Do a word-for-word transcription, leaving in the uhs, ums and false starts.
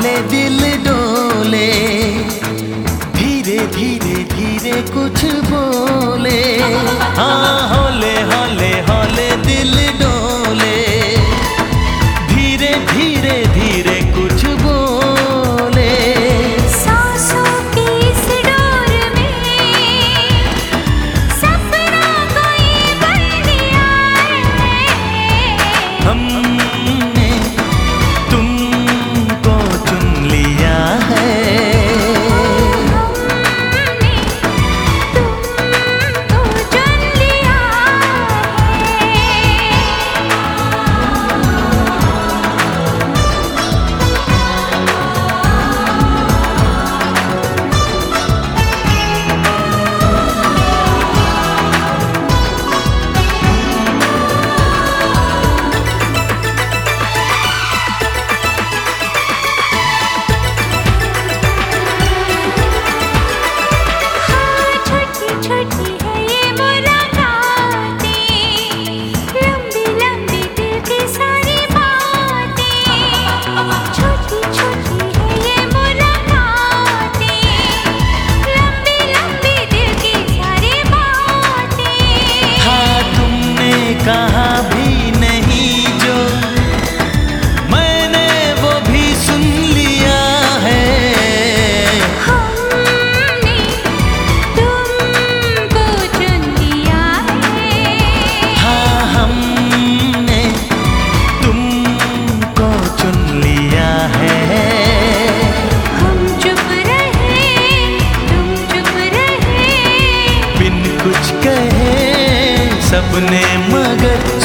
हौले दिल डोले, धीरे धीरे धीरे कुछ बोले। हाँ हौले हौले हौले दिल डोले, धीरे धीरे धीरे कुछ बोले। सांसों की इस डोर में सपना कोई बन गया है। हमने तुमको चुन लिया है। हमने तुमको चुन लिया छोटी है ये मुलाकातें, लंबी लंबी दिल की सारी बातें। छोटी छोटी है ये मुलाकातें, लंबी लंबी दिल की सारी बातें। हाँ तुमने कहा भी नहीं जो मैंने वो भी सुन लिया है। हमने तुमको चुन लिया है। हाँ हमने तुमको चुन लिया है। हम चुप रहे, तुम चुप रहे, बिन कुछ कहे सबने मगर